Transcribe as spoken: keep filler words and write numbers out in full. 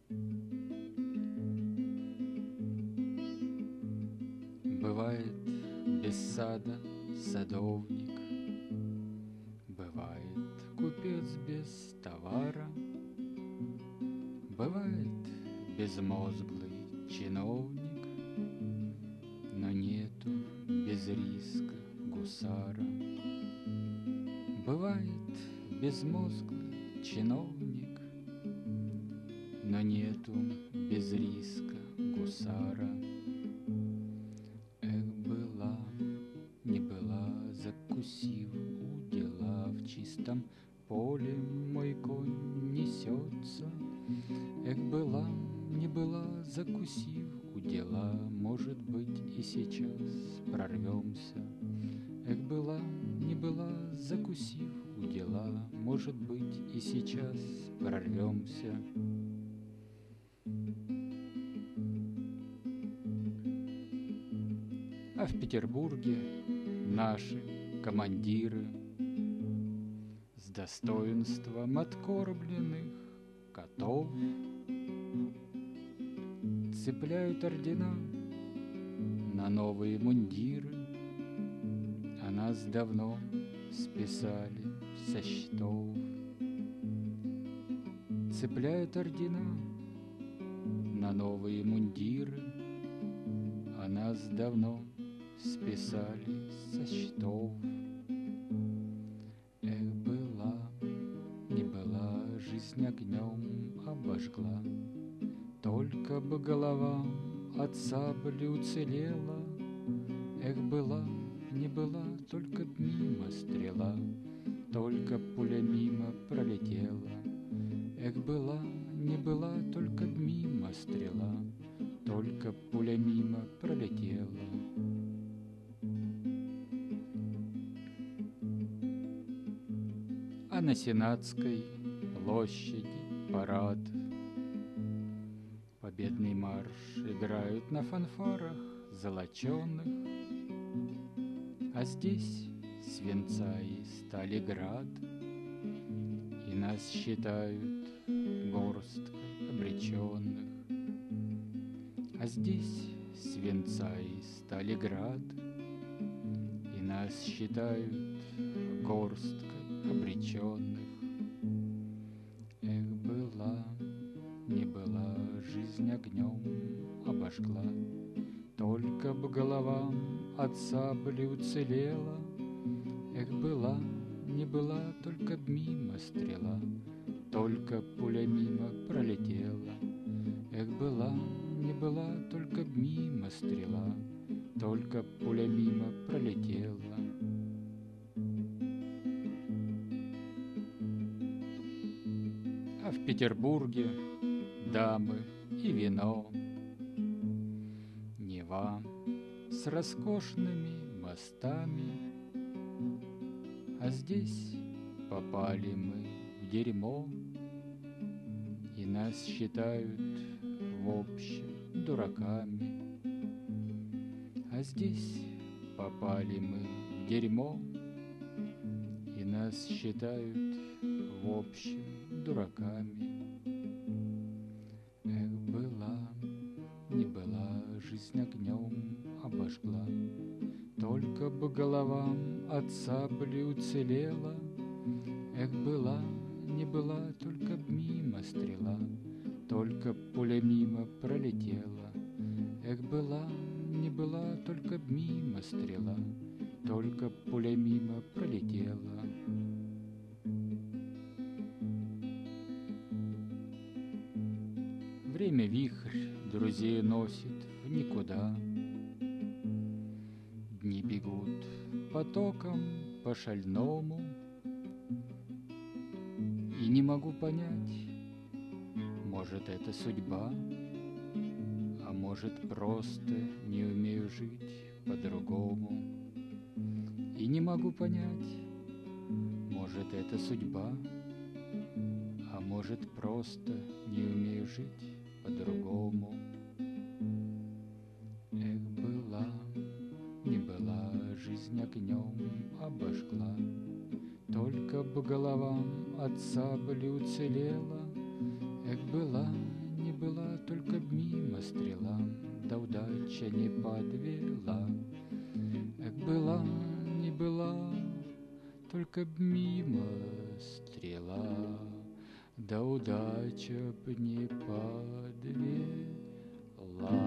Бывает без сада садовник, бывает купец без товара, бывает безмозглый чиновник, но нету без риска гусара. Бывает безмозглый чиновник, но нету без риска гусара. Эх, была, не была, закусив у дела, в чистом поле мой конь несется. Эх, была, не была, закусив у дела, может быть, и сейчас прорвемся. Эх, была, не была, закусив у дела, может быть, и сейчас прорвемся. А в Петербурге наши командиры с достоинством откормленных котов цепляют ордена на новые мундиры, а нас давно списали со счетов. Цепляют ордена на новые мундиры, а нас давно списали со счетов. Эх, была, не была, жизнь огнем обожгла, только бы голова от сабли уцелела. Эх, была, не была, только б мимо стрела, только пуля мимо пролетела. Эх, была, не была, только б мимо стрела, только пуля мимо пролетела. А на Сенатской площади парад, победный марш играют на фанфарах золоченых, а здесь свинца и стали град, и нас считают горсткой обреченных. А здесь свинца и стали град, и нас считают горсткой обреченных. Эх, была, не была, жизнь огнем обожгла, только б голова от сабли уцелела. Эх, была, не была, только б мимо стрела, только пуля мимо пролетела. Эх, была, не была, только б мимо стрела, только пуля мимо пролетела. А в Петербурге дамы и вино, Нева с роскошными мостами, а здесь попали мы в дерьмо, и нас считают в общем дураками. А здесь попали мы в дерьмо, и нас считают в общем дураками. Эх, была, не была, жизнь огнем обожгла, только бы головам от сабли уцелела. Эх, была, не была, только б мимо стрела, только пуля мимо пролетела. Эх, была, не была, только б мимо стрела, только пуля мимо пролетела. Время вихрь друзей носит в никуда, дни бегут потоком по шальному, и не могу понять, может, это судьба, а может, просто не умею жить по-другому. И не могу понять, может, это судьба, а может, просто не умею жить по-другому. Эх, была, не была, жизнь огнем обожгла, только бы головам от сабли уцелела. Эх, была, не была, да удача не подвела. Эх, была, не была, только б мимо стрела, да удача б не подвела.